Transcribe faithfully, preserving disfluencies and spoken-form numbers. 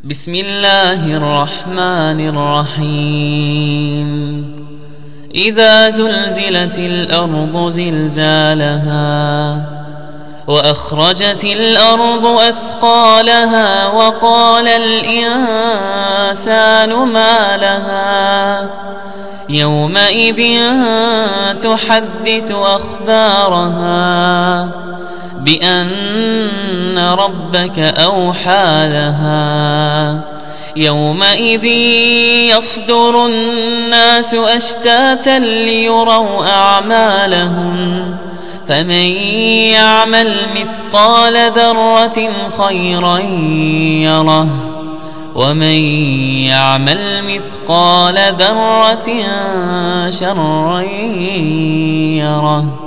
بسم الله الرحمن الرحيم إذا زلزلت الأرض زلزالها وأخرجت الأرض أثقالها وقال الإنسان ما لها يومئذ تحدث أخبارها بأن ربك أوحى لها يومئذ يصدر الناس أشتاتا ليروا أعمالهم فمن يعمل مثقال ذرة خيرا يره ومن يعمل مثقال ذرة شرا يره.